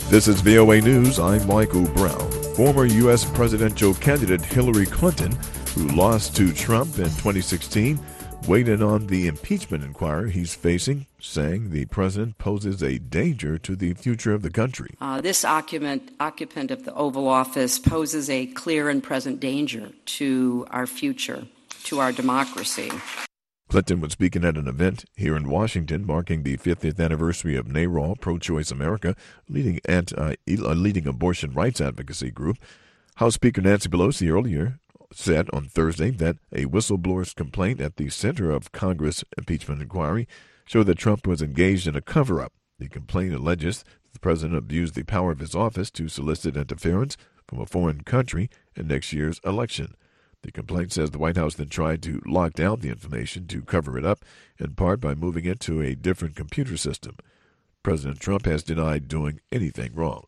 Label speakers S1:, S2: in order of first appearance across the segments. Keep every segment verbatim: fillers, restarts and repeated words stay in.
S1: This is V O A News. I'm Michael Brown. Former U S presidential candidate Hillary Clinton, who lost to Trump in twenty sixteen, weighed in on the impeachment inquiry he's facing, saying the president poses a danger to the future of the country.
S2: Uh, this occupant, occupant of the Oval Office poses a clear and present danger to our future, to our democracy.
S1: Clinton was speaking at an event here in Washington marking the fiftieth anniversary of NARAL, Pro-Choice America, leading, anti, a leading abortion rights advocacy group. House Speaker Nancy Pelosi earlier said on Thursday that a whistleblower's complaint at the center of Congress' impeachment inquiry showed that Trump was engaged in a cover-up. The complaint alleges the president abused the power of his office to solicit interference from a foreign country in next year's election. The complaint says the White House then tried to lock down the information to cover it up, in part by moving it to a different computer system. President Trump has denied doing anything wrong.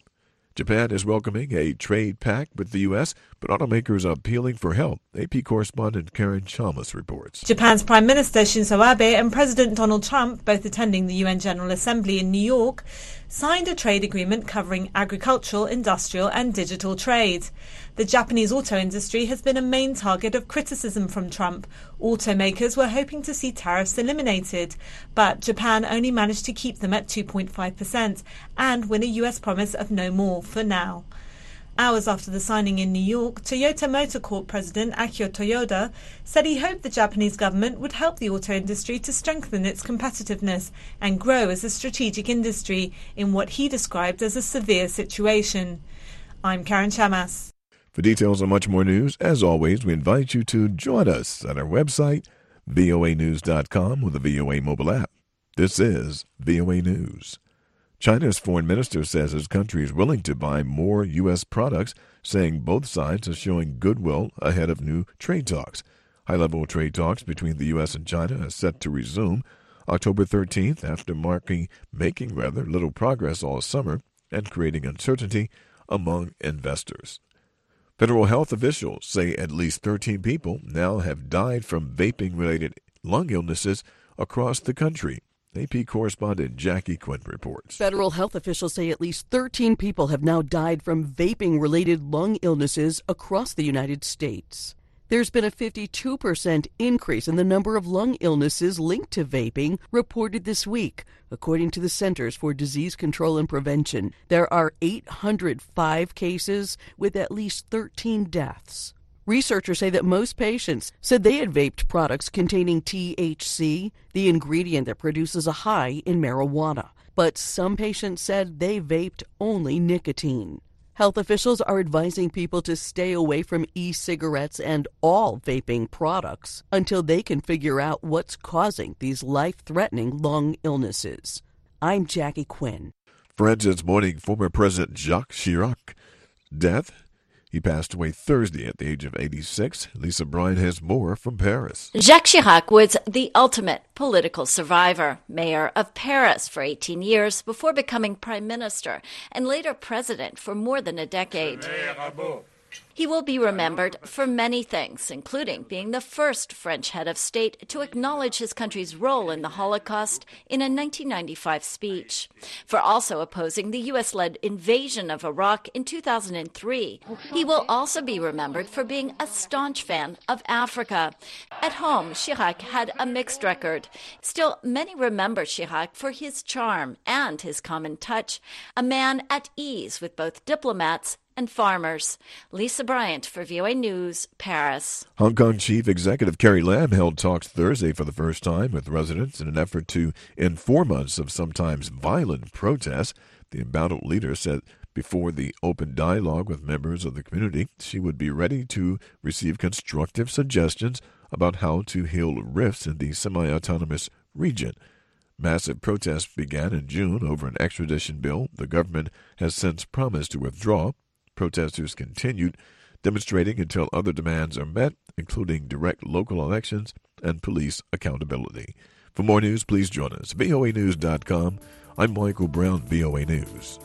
S1: Japan is welcoming a trade pact with the U S, but automakers are appealing for help. A P correspondent Karen Chalmers reports.
S3: Japan's Prime Minister Shinzo Abe and President Donald Trump, both attending the U N General Assembly in New York, signed a trade agreement covering agricultural, industrial and digital trade. The Japanese auto industry has been a main target of criticism from Trump. Automakers were hoping to see tariffs eliminated, but Japan only managed to keep them at two point five percent and win a U S promise of no more for now. Hours after the signing in New York, Toyota Motor Corp President Akio Toyoda said he hoped the Japanese government would help the auto industry to strengthen its competitiveness and grow as a strategic industry in what he described as a severe situation. I'm Karen Chamas.
S1: For details on much more news, as always, we invite you to join us at our website, V O A news dot com, with the V O A mobile app. This is V O A News. China's foreign minister says his country is willing to buy more U S products, saying both sides are showing goodwill ahead of new trade talks. High-level trade talks between the U S and China are set to resume October thirteenth after marking, making rather little progress all summer and creating uncertainty among investors. Federal health officials say at least thirteen people now have died from vaping-related lung illnesses across the country. A P correspondent Jackie Quinn reports.
S4: Federal health officials say at least thirteen people have now died from vaping-related lung illnesses across the United States. There's been a fifty-two percent increase in the number of lung illnesses linked to vaping reported this week. According to the Centers for Disease Control and Prevention, there are eight hundred five cases with at least thirteen deaths. Researchers say that most patients said they had vaped products containing T H C, the ingredient that produces a high in marijuana. But some patients said they vaped only nicotine. Health officials are advising people to stay away from e-cigarettes and all vaping products until they can figure out what's causing these life-threatening lung illnesses. I'm Jackie Quinn.
S1: France's mourning former President Jacques Chirac's death. He passed away Thursday at the age of eighty-six. Lisa Bryan has more from Paris.
S5: Jacques Chirac was the ultimate political survivor, mayor of Paris for eighteen years before becoming prime minister and later president for more than a decade. He will be remembered for many things, including being the first French head of state to acknowledge his country's role in the Holocaust in a nineteen ninety-five speech, for also opposing the U S-led invasion of Iraq in two thousand three. He will also be remembered for being a staunch fan of Africa. At home, Chirac had a mixed record. Still, many remember Chirac for his charm and his common touch, a man at ease with both diplomats and farmers. Lisa Bryant for V O A News, Paris.
S1: Hong Kong Chief Executive Carrie Lam held talks Thursday for the first time with residents in an effort to end four months of sometimes violent protests. The embattled leader said before the open dialogue with members of the community, she would be ready to receive constructive suggestions about how to heal rifts in the semi-autonomous region. Massive protests began in June over an extradition bill the government has since promised to withdraw. Protesters continued demonstrating until other demands are met, including direct local elections and police accountability. For more news, please join us. V O A news dot com. I'm Michael Brown, V O A News.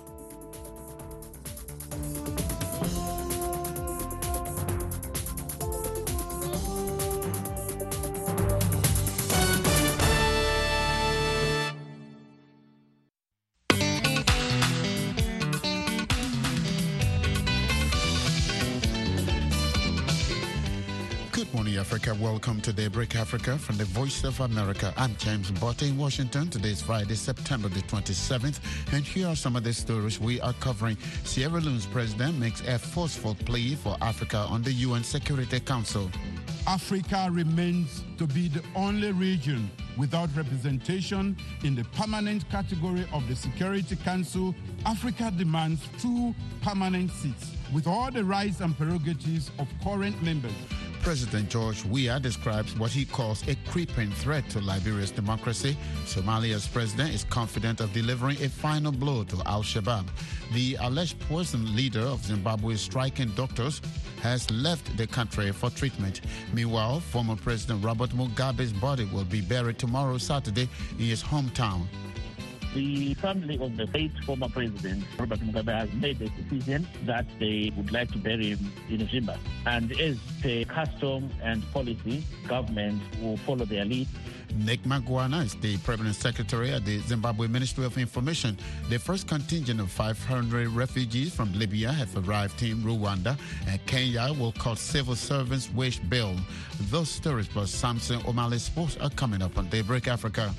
S6: Africa. Welcome to Daybreak Africa from the Voice of America. I'm James Botte in Washington. Today is Friday, September the twenty-seventh, and here are some of the stories we are covering. Sierra Leone's president makes a forceful plea for Africa on the U N Security Council.
S7: Africa remains to be the only region without representation in the permanent category of the Security Council. Africa demands two permanent seats with all the rights and prerogatives of current members.
S6: President George Weah describes what he calls a creeping threat to Liberia's democracy. Somalia's president is confident of delivering a final blow to Al-Shabaab. The alleged poison leader of Zimbabwe's striking doctors has left the country for treatment. Meanwhile, former President Robert Mugabe's body will be buried tomorrow, Saturday, in his hometown.
S8: The family of the late former president, Robert Mugabe, has made a decision that they would like to bury him in Zimba. And as per custom and policy, government will follow their lead.
S6: Nick Magwana is the Permanent Secretary at the Zimbabwe Ministry of Information. The first contingent of five hundred refugees from Libya have arrived in Rwanda, and Kenya will cut civil servants' wage bill. Those stories plus Samson O'Malley Sports are coming up on Daybreak Africa.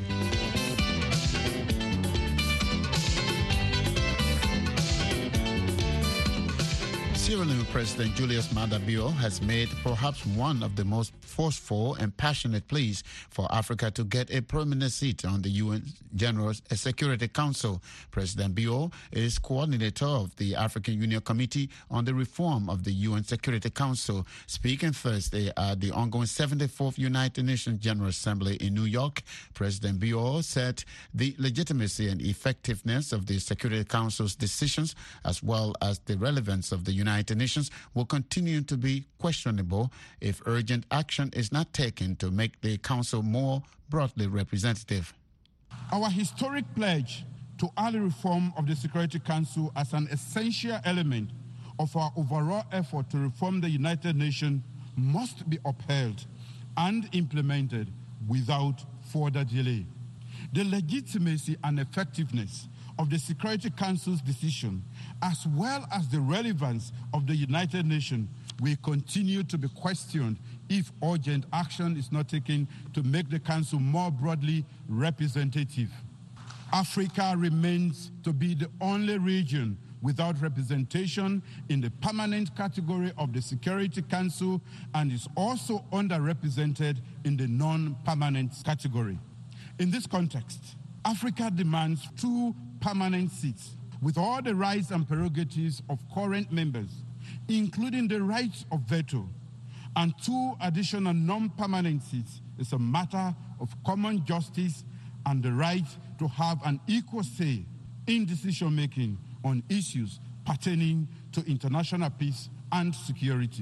S6: Sierra Leone President Julius Maada Bio has made perhaps one of the most forceful and passionate pleas for Africa to get a permanent seat on the U N General Security Council. President Bio is coordinator of the African Union Committee on the Reform of the U N Security Council. Speaking Thursday at the ongoing seventy-fourth United Nations General Assembly in New York, President Bio said the legitimacy and effectiveness of the Security Council's decisions, as well as the relevance of the United United Nations, will continue to be questionable if urgent action is not taken to make the Council more broadly representative.
S7: Our historic pledge to early reform of the Security Council as an essential element of our overall effort to reform the United Nations must be upheld and implemented without further delay. The legitimacy and effectiveness of the Security Council's decision, as well as the relevance of the United Nations, will continue to be questioned if urgent action is not taken to make the Council more broadly representative. Africa remains to be the only region without representation in the permanent category of the Security Council and is also underrepresented in the non-permanent category. In this context, Africa demands two permanent seats with all the rights and prerogatives of current members, including the right of veto, and two additional non-permanent seats is a matter of common justice and the right to have an equal say in decision-making on issues pertaining to international peace and security.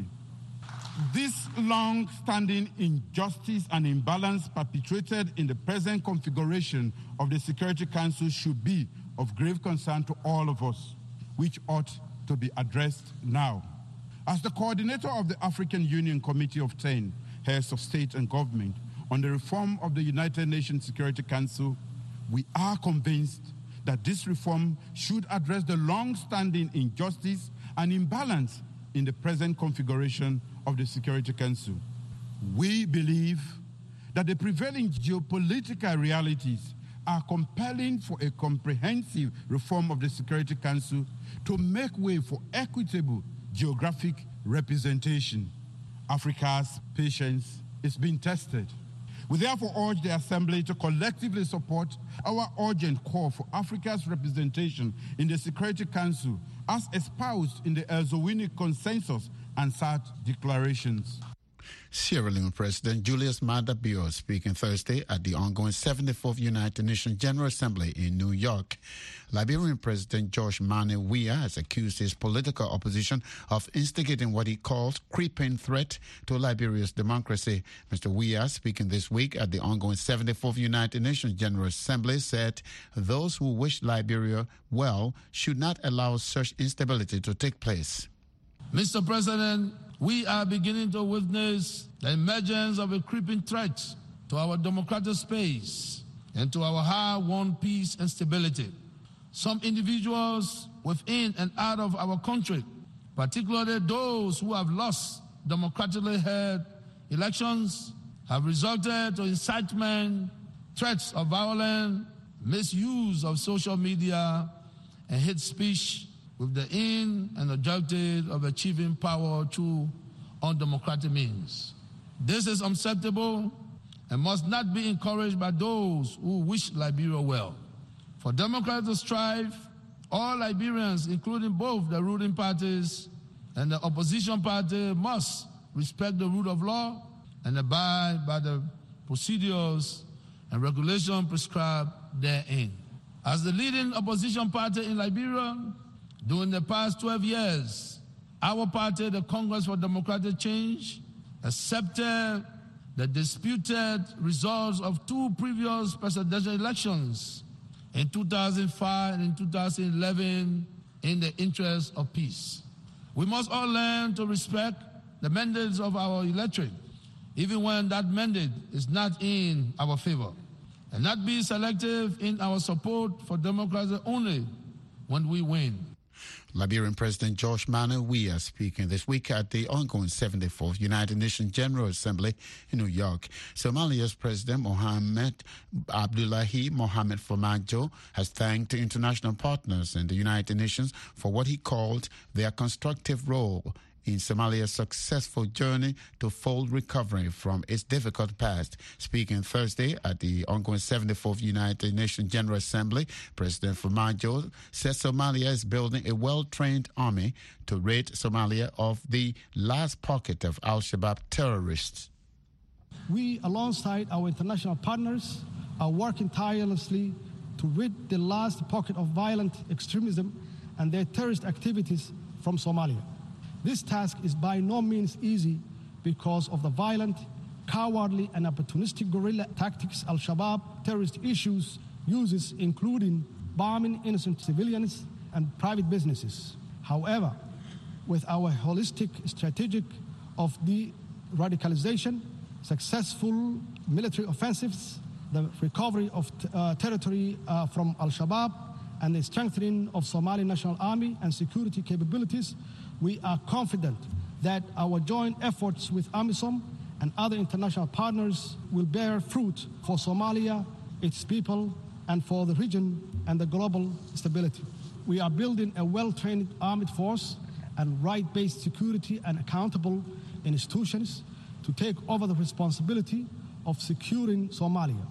S7: This long-standing injustice and imbalance perpetuated in the present configuration of the Security Council should be of grave concern to all of us, which ought to be addressed now. As the coordinator of the African Union Committee of ten Heads of State and Government on the reform of the United Nations Security Council, we are convinced that this reform should address the long-standing injustice and imbalance in the present configuration of the Security Council. We believe that the prevailing geopolitical realities are compelling for a comprehensive reform of the Security Council to make way for equitable geographic representation. Africa's patience is being tested. We therefore urge the Assembly to collectively support our urgent call for Africa's representation in the Security Council as espoused in the Elzowini Consensus and S A D declarations.
S6: Sierra Leone President Julius Maada Bio speaking Thursday at the ongoing seventy-fourth United Nations General Assembly in New York. Liberian President George Manneh Weah has accused his political opposition of instigating what he calls creeping threat to Liberia's democracy. Mister Weah, speaking this week at the ongoing seventy-fourth United Nations General Assembly, said those who wish Liberia well should not allow such instability to take place.
S9: Mister President, we are beginning to witness the emergence of a creeping threat to our democratic space and to our hard-won peace and stability. Some individuals within and out of our country, particularly those who have lost democratically held elections have resulted to incitement, threats of violence, misuse of social media, and hate speech with the aim and objective of achieving power through undemocratic means. This is unacceptable and must not be encouraged by those who wish Liberia well. For democrats to strive, all Liberians, including both the ruling parties and the opposition party, must respect the rule of law and abide by the procedures and regulations prescribed therein. As the leading opposition party in Liberia, during the past twelve years, our party, the Congress for Democratic Change, accepted the disputed results of two previous presidential elections in two thousand five and in two thousand eleven in the interest of peace. We must all learn to respect the mandates of our electorate, even when that mandate is not in our favor, and not be selective in our support for democracy only when we win.
S6: Liberian President George Manneh Weah speaking this week at the ongoing seventy-fourth United Nations General Assembly in New York. Somalia's President Mohamed Abdullahi Mohamed Farmajo has thanked international partners and the United Nations for what he called their constructive role in Somalia's successful journey to full recovery from its difficult past. Speaking Thursday at the ongoing seventy-fourth United Nations General Assembly, President Farmajo said Somalia is building a well-trained army to rid Somalia of the last pocket of al-Shabaab terrorists.
S10: We, alongside our international partners, are working tirelessly to rid the last pocket of violent extremism and their terrorist activities from Somalia. This task is by no means easy because of the violent, cowardly, and opportunistic guerrilla tactics al-Shabaab terrorist issues uses, including bombing innocent civilians and private businesses. However, with our holistic strategic of de-radicalization, successful military offensives, the recovery of t- uh, territory uh, from al-Shabaab, and the strengthening of Somali National Army and security capabilities, we are confident that our joint efforts with AMISOM and other international partners will bear fruit for Somalia, its people, and for the region and the global stability. We are building a well-trained armed force and right-based security and accountable institutions to take over the responsibility of securing Somalia.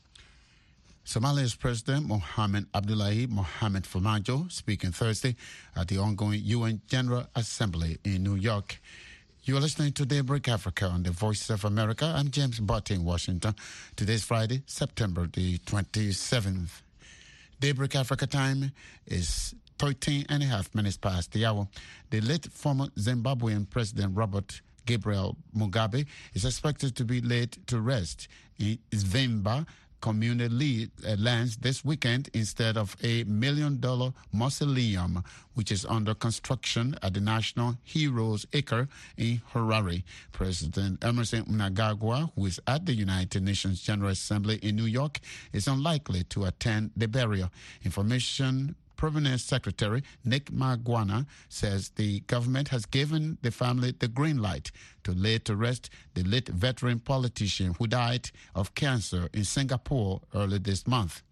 S6: Somalia's President Mohamed Abdullahi Mohamed Farmajo speaking Thursday at the ongoing U N General Assembly in New York. You are listening to Daybreak Africa on the Voice of America. I'm James Butt in Washington. Today's Friday, September the twenty-seventh. Daybreak Africa time is thirteen and a half minutes past the hour. The late former Zimbabwean President Robert Gabriel Mugabe is expected to be laid to rest in Zvimba community lands this weekend instead of a million dollar mausoleum, which is under construction at the National Heroes Acre in Harare. President Emerson Mnangagwa, who is at the United Nations General Assembly in New York, is unlikely to attend the burial. Information Permanent Secretary Nick Magwana says the government has given the family the green light to lay to rest the late veteran politician who died of cancer in Singapore early this month.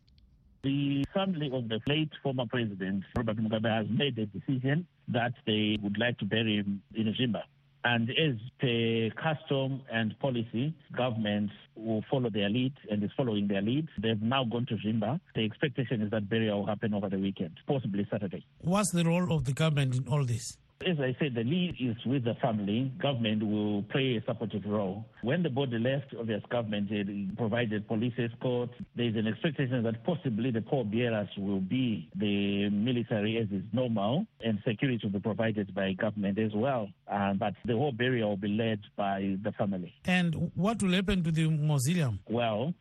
S8: The family of the late former president, Robert Mugabe, has made a decision that they would like to bury him in Zvimba. And as the custom and policy, governments will follow their lead and is following their lead. They've now gone to Zvimba. The expectation is that burial will happen over the weekend, possibly Saturday.
S11: What's the role of the government in all this?
S8: As I said, the lead is with the family. Government will play a supportive role. When the body left, obvious government provided police escort. There's an expectation that possibly the pallbearers will be the military as is normal, and security will be provided by government as well. Uh, but the whole burial will be led by the family.
S11: And what will happen to the mausoleum?
S8: Well,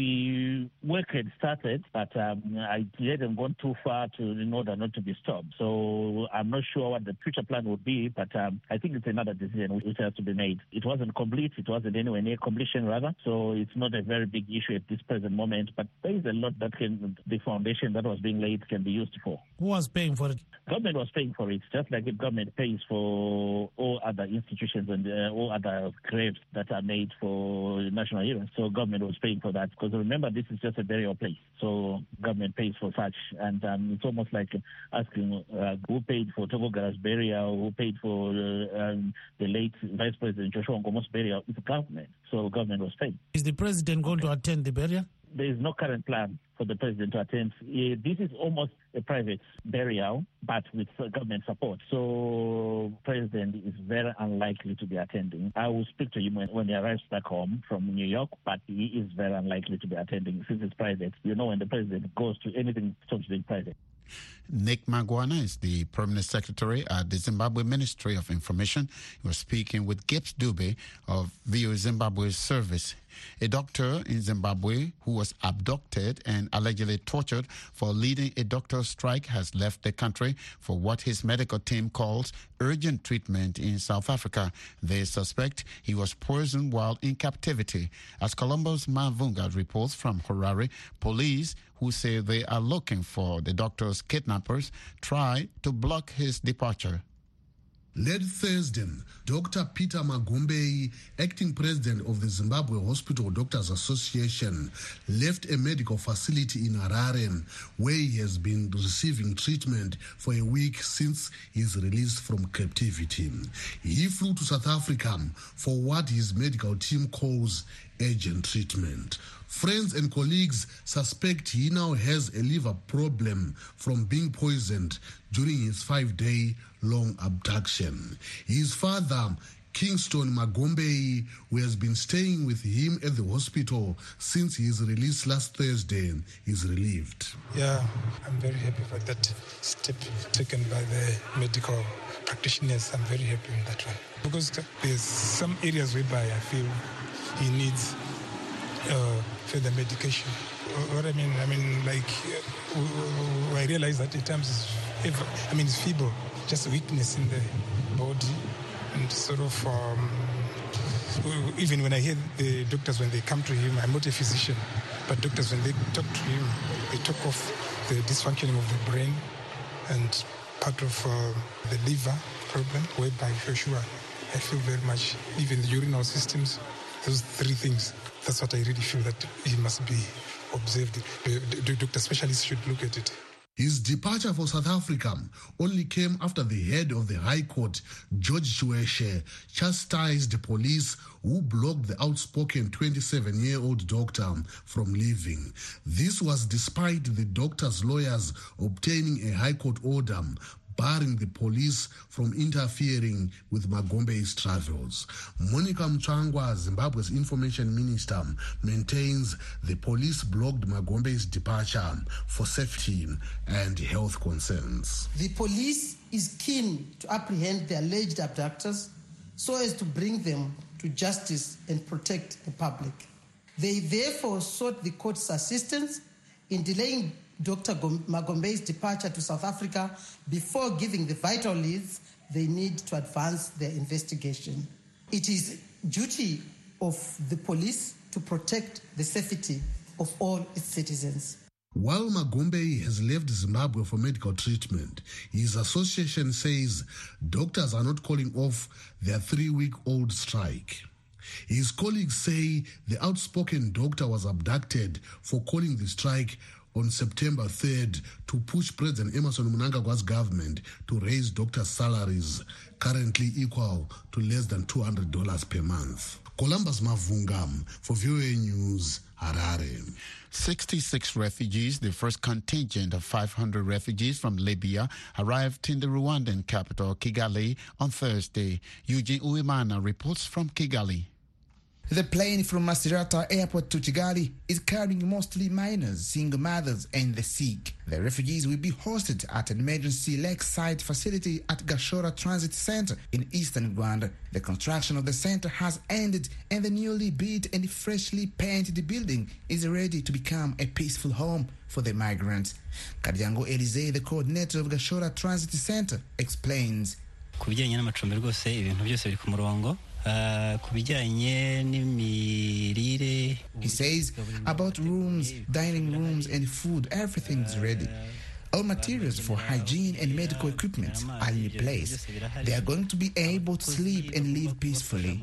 S8: the work had started, but um, I hadn't gone too far to in order not to be stopped. So I'm not sure what the future plan would be, but um, I think it's another decision which has to be made. It wasn't complete. It wasn't anywhere near completion, rather. So it's not a very big issue at this present moment, but there is a lot that can, the foundation that was being laid can be used for.
S11: Who was paying for it?
S8: Government was paying for it, just like the government pays for all other institutions and uh, all other graves that are made for national heroes. So government was paying for that, because remember, this is just a burial place. So government pays for such, and um, it's almost like asking uh, who paid for Togogara's burial, who paid for uh, um, the late Vice President Joshua Nkomo's burial. It's government, so government was paying.
S11: Is the president going to attend the burial?
S8: There is no current plan for the president to attend. Uh, this is almost a private burial, but with uh, government support. So president is very unlikely to be attending. I will speak to him when, when he arrives back home from New York, but he is very unlikely to be attending since it's private. You know, when the president goes to anything, stops being private.
S6: Nick Magwana is the Permanent Secretary at the Zimbabwe Ministry of Information. He was speaking with Gibbs Dube of V O Zimbabwe Service. A doctor in Zimbabwe who was abducted and allegedly tortured for leading a doctor's strike has left the country for what his medical team calls urgent treatment in South Africa. They suspect he was poisoned while in captivity. As Columbo's Mavunga reports from Harare, police who say they are looking for the doctor's kidnappers try to block his departure.
S12: Late Thursday, Doctor Peter Magumbei, acting president of the Zimbabwe Hospital Doctors Association, left a medical facility in Harare where he has been receiving treatment for a week since his release from captivity. He flew to South Africa for what his medical team calls urgent treatment. Friends and colleagues suspect he now has a liver problem from being poisoned during his five-day-long abduction. His father, Kingston Magombe, who has been staying with him at the hospital since his release last Thursday, is relieved.
S13: Yeah, I'm very happy for that step taken by the medical practitioners. I'm very happy with that one. Because there's some areas whereby I feel he needs uh, further medication. What I mean, I mean, like, uh, I realize that at times, it's, I mean, it's feeble, just weakness in the body, and sort of, um, even when I hear the doctors, when they come to him, I'm not a physician, but doctors, when they talk to him, they talk of the dysfunctioning of the brain and part of uh, the liver problem, whereby for sure, I feel very much, even the urinary systems, those three things, that's what I really feel that he must be observed. The, the doctor specialists should look at it.
S12: His departure for South Africa only came after the head of the High Court, George Chiweshe, chastised the police who blocked the outspoken twenty-seven-year-old doctor from leaving. This was despite the doctor's lawyers obtaining a High Court order barring the police from interfering with Magombe's travels. Monica Mchangwa, Zimbabwe's information minister, maintains the police blocked Magombe's departure for safety and health concerns.
S14: The police is keen to apprehend the alleged abductors so as to bring them to justice and protect the public. They therefore sought the court's assistance in delaying Doctor Magombe's departure to South Africa before giving the vital leads they need to advance their investigation. It is duty of the police to protect the safety of all its citizens.
S12: While Magombe has left Zimbabwe for medical treatment, his association says doctors are not calling off their three-week-old strike. His colleagues say the outspoken doctor was abducted for calling the strike on September third to push President Emmerson Mnangagwa's government to raise doctors' salaries, currently equal to less than two hundred dollars per month. Columbus Mavunga for V O A News, Harare.
S6: sixty-six refugees, the first contingent of five hundred refugees from Libya, arrived in the Rwandan capital, Kigali, on Thursday. Eugene Uwimana reports from Kigali.
S15: The plane from Masirata Airport to Kigali is carrying mostly minors, single mothers, and the sick. The refugees will be hosted at an emergency lakeside facility at Gashora Transit Center in eastern Rwanda. The construction of the center has ended, and the newly built and freshly painted building is ready to become a peaceful home for the migrants. Kadyango Elize, the coordinator of Gashora Transit Center, explains.
S16: Ku bijyanye n'amacumbi rwose ibintu byose biri ku murongo.
S15: He says about rooms, dining rooms and food, everything's ready. All materials for hygiene and medical equipment are in place. They are going to be able to sleep and live peacefully.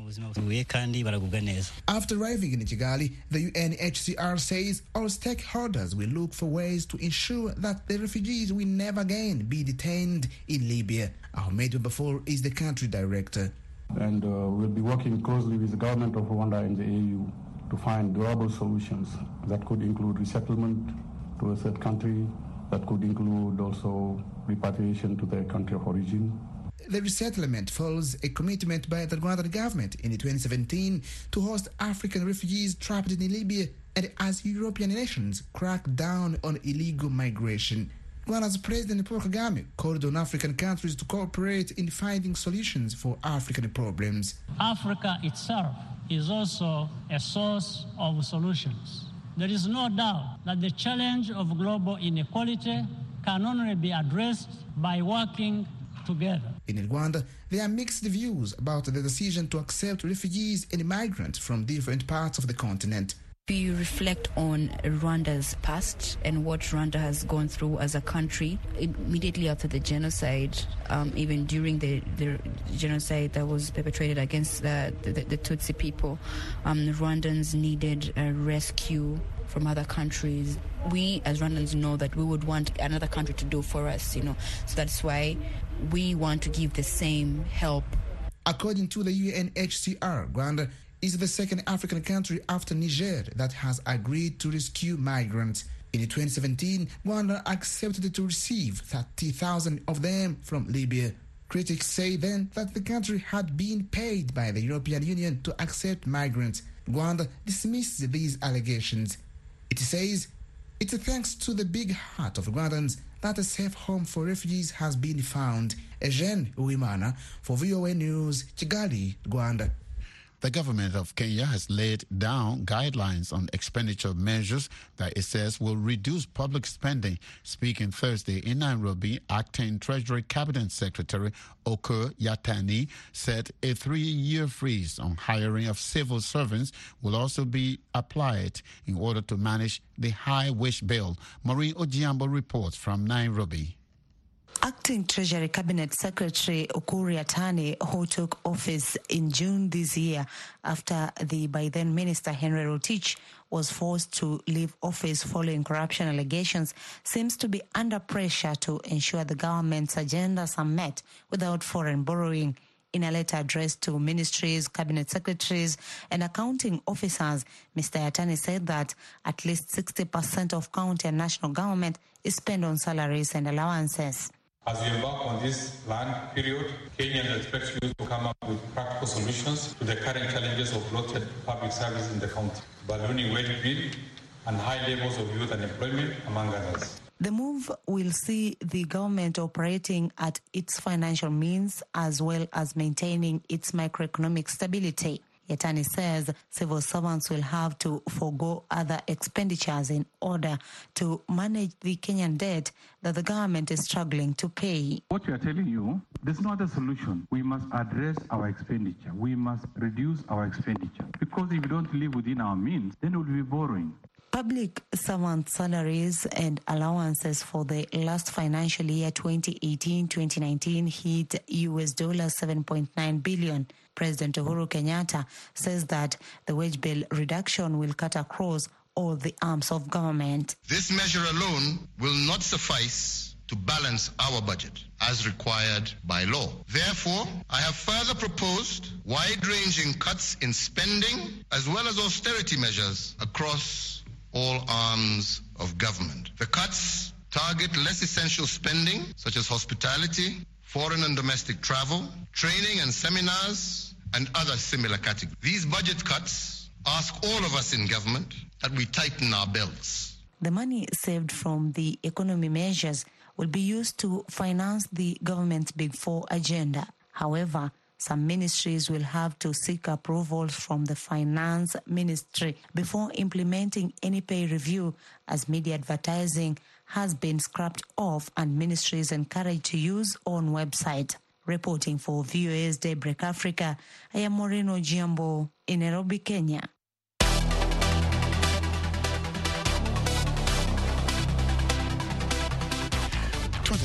S15: After arriving in Kigali, the U N H C R says all stakeholders will look for ways to ensure that the refugees will never again be detained in Libya. Ahmed Bafour is the country director.
S17: And uh, we'll be working closely with the government of Rwanda and the A U to find durable solutions that could include resettlement to a third country, that could include also repatriation to their country of origin.
S15: The resettlement follows a commitment by the Rwandan government in twenty seventeen to host African refugees trapped in Libya, and as European nations crack down on illegal migration. Rwanda's President Paul Kagame called on African countries to cooperate in finding solutions for African problems.
S18: Africa itself is also a source of solutions. There is no doubt that the challenge of global inequality can only be addressed by working together.
S15: In Rwanda, there are mixed views about the decision to accept refugees and migrants from different parts of the continent.
S19: If you reflect on Rwanda's past and what Rwanda has gone through as a country, immediately after the genocide, um, even during the, the genocide that was perpetrated against the, the, the Tutsi people, um, Rwandans needed a rescue from other countries. We as Rwandans know that we would want another country to do for us, you know, so that's why we want to give the same help.
S15: According to the U N H C R, Rwanda is the second African country after Niger that has agreed to rescue migrants. In twenty seventeen, Rwanda accepted to receive thirty thousand of them from Libya. Critics say then that the country had been paid by the European Union to accept migrants. Rwanda dismisses these allegations. It says it's thanks to the big heart of Rwandans that a safe home for refugees has been found. Eugene Uwimana for V O A News, Kigali, Rwanda.
S6: The government of Kenya has laid down guidelines on expenditure measures that it says will reduce public spending. Speaking Thursday in Nairobi, Acting Treasury Cabinet Secretary Okur Yatani said a three-year freeze on hiring of civil servants will also be applied in order to manage the high wage bill. Maureen Ojiambo reports from Nairobi.
S20: Acting Treasury Cabinet Secretary Okur Yatani, who took office in June this year after the by then Minister Henry Rotich was forced to leave office following corruption allegations, seems to be under pressure to ensure the government's agendas are met without foreign borrowing. In a letter addressed to ministries, cabinet secretaries, and accounting officers, Mister Yatani said that at least sixty percent of county and national government is spent on salaries and allowances.
S21: As we embark on this planned period, Kenyans expect you to come up with practical solutions to the current challenges of bloated public service in the county, ballooning wage bill, and high levels of youth unemployment, among others.
S20: The move will see the government operating at its financial means as well as maintaining its macroeconomic stability. Yatani says civil servants will have to forego other expenditures in order to manage the Kenyan debt that the government is struggling to pay.
S22: What we are telling you, this is not a solution. We must address our expenditure. We must reduce our expenditure. Because if we don't live within our means, then we'll be borrowing.
S20: Public servant salaries and allowances for the last financial year twenty eighteen twenty nineteen hit U S dollars seven point nine billion. President Uhuru Kenyatta says that the wage bill reduction will cut across all the arms of government.
S23: This measure alone will not suffice to balance our budget as required by law. Therefore, I have further proposed wide-ranging cuts in spending as well as austerity measures across all arms of government. The cuts target less essential spending, such as hospitality, foreign and domestic travel, training and seminars, and other similar categories. These budget cuts ask all of us in government that we tighten our belts.
S20: The money saved from the economy measures will be used to finance the government's Big Four agenda. However, some ministries will have to seek approvals from the Finance Ministry before implementing any pay review, as media advertising has been scrapped off and ministries encouraged to use own website. Reporting for V O A's Daybreak Africa, I am Maureen Ojiambo in Nairobi, Kenya.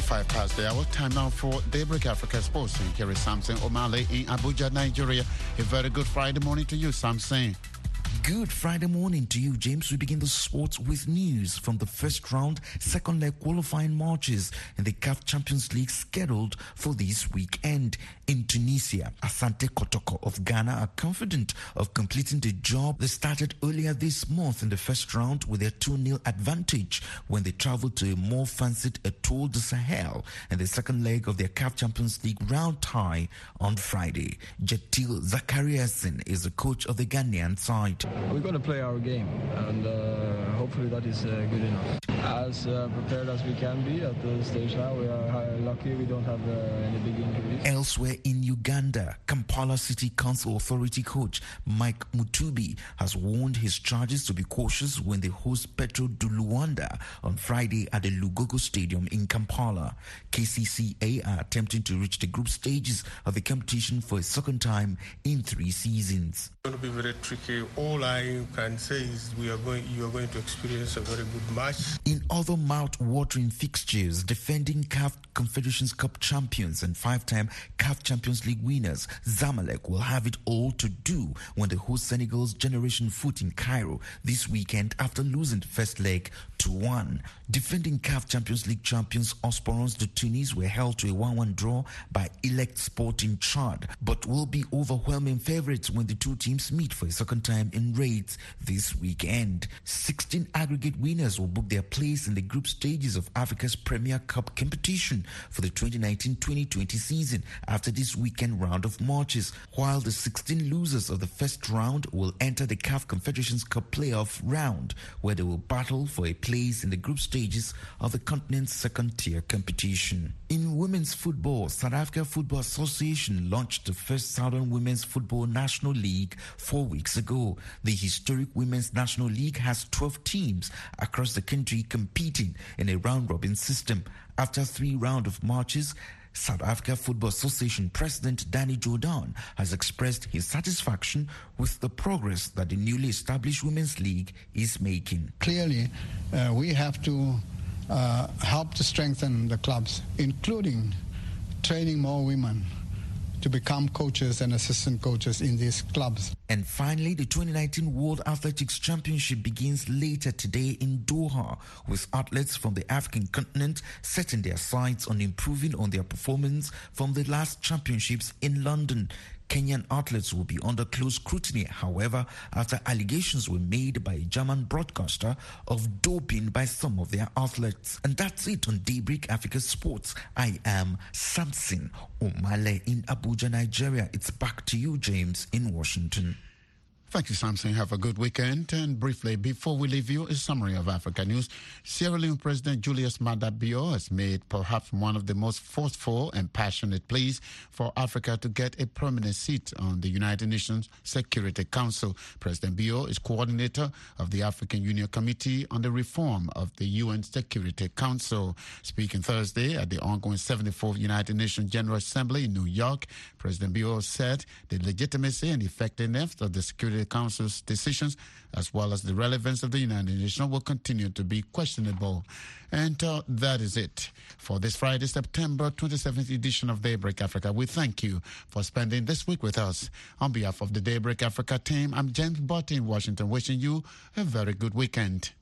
S6: Five past the hour. Time now for Daybreak Africa Sports. And here is Samson O'Malley in Abuja, Nigeria. A very good Friday morning to you, Samson.
S2: Good Friday morning to you, James. We begin the sports with news from the first round, second leg qualifying matches in the C A F Champions League scheduled for this weekend. In Tunisia, Asante Kotoko of Ghana are confident of completing the job they started earlier this month in the first round with their two nil advantage when they traveled to a more fancied Etoile du Sahel in the second leg of their C A F Champions League round tie on Friday. Jetil Zakariasen is the coach of the Ghanaian side.
S3: We're going to play our game, and uh, hopefully that is uh, good enough. As uh, prepared as we can be at the stage now, we are lucky we don't have uh, any big injuries.
S2: Elsewhere in Uganda, Kampala City Council Authority coach Mike Mutubi has warned his charges to be cautious when they host Petro du Luanda on Friday at the Lugogo Stadium in Kampala. K C C A are attempting to reach the group stages of the competition for a second time in three seasons.
S4: It's going to be very tricky. All I can say is we are going. You are going to experience a very good match.
S2: In other mouth-watering fixtures, defending C A F Confederations Cup champions and five-time C A F Champions League winners, Zamalek will have it all to do when they host Senegal's Generation Foot in Cairo this weekend after losing the first leg to one. Defending C A F Champions League champions Osporons de Tunis were held to a one one draw by Elect Sport in Chad, but will be overwhelming favourites when the two teams meet for a second time in raids this weekend. sixteen aggregate winners will book their place in the group stages of Africa's Premier Cup competition for the twenty nineteen twenty twenty season after this weekend round of matches, while the sixteen losers of the first round will enter the C A F Confederations Cup playoff round, where they will battle for a place in the group stages of the continent's second-tier competition. In women's football, South Africa Football Association launched the first Southern Women's Football National League four weeks ago. The historic Women's National League has twelve teams across the country competing in a round-robin system. After three rounds of matches, South Africa Football Association President Danny Jordan has expressed his satisfaction with the progress that the newly established Women's League is making.
S24: Clearly, uh, we have to uh, help to strengthen the clubs, including training more women to become coaches and assistant coaches in these clubs.
S2: And finally, the twenty nineteen World Athletics Championship begins later today in Doha, with athletes from the African continent setting their sights on improving on their performance from the last championships in London. Kenyan athletes will be under close scrutiny, however, after allegations were made by a German broadcaster of doping by some of their athletes. And that's it on Daybreak Africa Sports. I am Samson O'Malley in Abuja, Nigeria. It's back to you, James, in Washington.
S6: Thank you, Samson. Have a good weekend. And briefly, before we leave you, a summary of Africa news. Sierra Leone President Julius Maada Bio has made perhaps one of the most forceful and passionate pleas for Africa to get a permanent seat on the United Nations Security Council. President Bio is coordinator of the African Union Committee on the Reform of the U N Security Council. Speaking Thursday at the ongoing seventy-fourth United Nations General Assembly in New York, President Bio said the legitimacy and effectiveness of the Security Council's decisions, as well as the relevance of the United Nations, will continue to be questionable. And uh, that is it for this Friday, September twenty-seventh edition of Daybreak Africa. We thank you for spending this week with us. On behalf of the Daybreak Africa team, I'm James Butt in Washington, wishing you a very good weekend.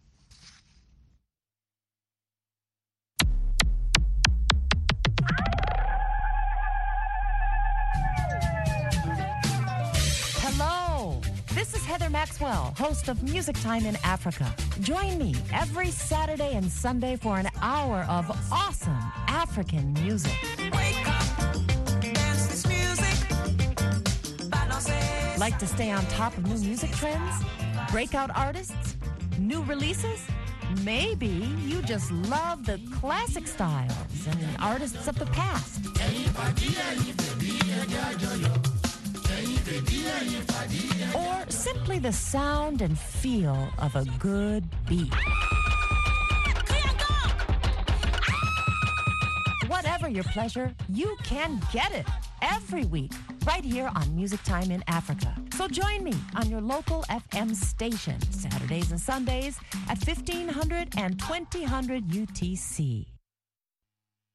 S25: This is Heather Maxwell, host of Music Time in Africa. Join me every Saturday and Sunday for an hour of awesome African music. Wake up, dance this music. Like to stay on top of new music trends? Breakout artists? New releases? Maybe you just love the classic styles and artists of the past. Or simply the sound and feel of a good beat. Whatever your pleasure, you can get it every week right here on Music Time in Africa. So join me on your local F M station Saturdays and Sundays at fifteen hundred and twenty hundred U T C.